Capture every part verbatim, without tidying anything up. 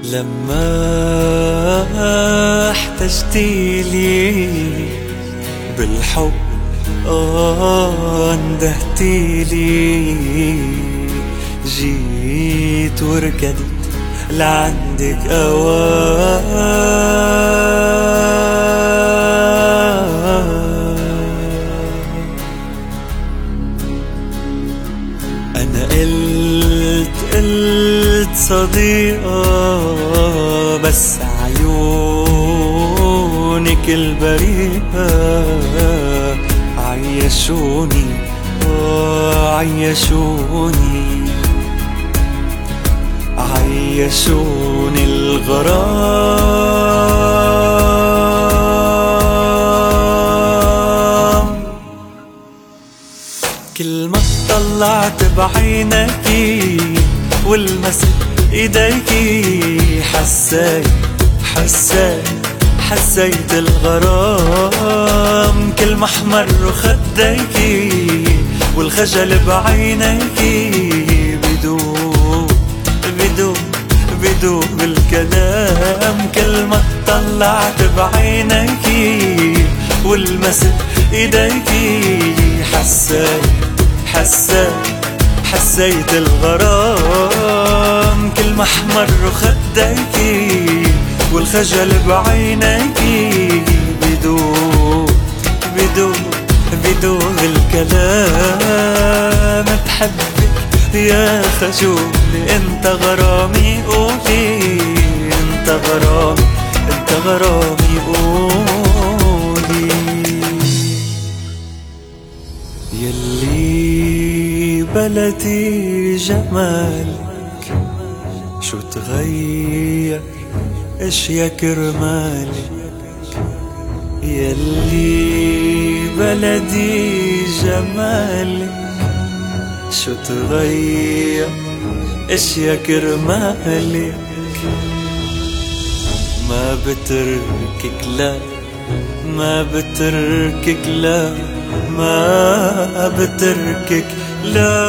لما احتجتيلي بالحب آه اندهتيلي، جيت وركضت لعندك أوان. أنا قلت قلت صديقة، بس عيونك البريئة عيشوني آه عيشوني عيشوني الغرام. كل ما طلعت بعينكي والمست ايديكي، حسيت حسيت حسيت الغرام. كل ما احمر خديكي والخجل بعينيكي، بدوب بدوب بدوب بالكلام. كل ما طلعت بعينيكي والمست ايديكي، حسيت حسيت حسيت الغرام. كل ما احمر خديكي والخجل بعينيكي، بدوب بدوب بدوب الكلام. بحبك يا خجولي، انت غرامي قولي، انت غرامي انت غرامي قولي. يلي بلدي جمالك، شو تغير اشيا كرمالك. يلي بلدي جمالك، شو تغير اشيا كرمالك. ما بتركك لا ما بتركك لا ما بتركك لا.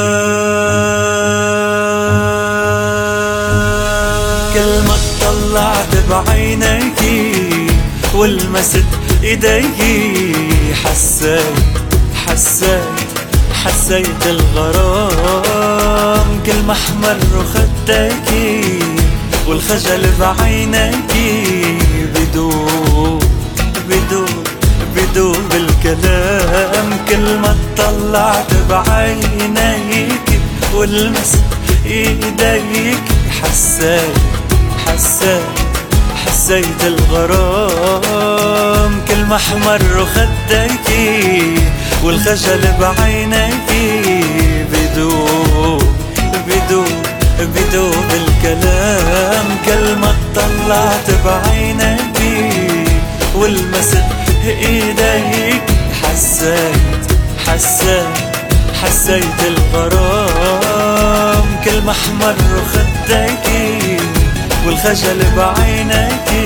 كل ما طلعت بعينيكي والمست ايديكي، حسيت حسيت حسيت الغرام. كل ما احمر خديكي والخجل بعينيكي، بدوب بدوب بدوب الكلام. كل ما طلعت بعينيكي والمست ايديكي، حسيت حسيت حسيت الغرام. كل ما احمر خديكي والخجل بعينيكي، بدوب بدوب بدوب الكلام. كل ما طلعت بعينيكي والمست ايديك، حسيت حسيت حسيت الغرام. كل ما احمر خديكي والخجل بعينيكي،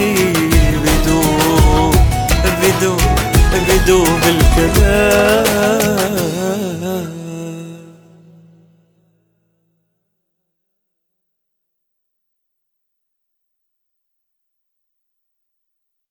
بدوب بدوب بدوب الكلام.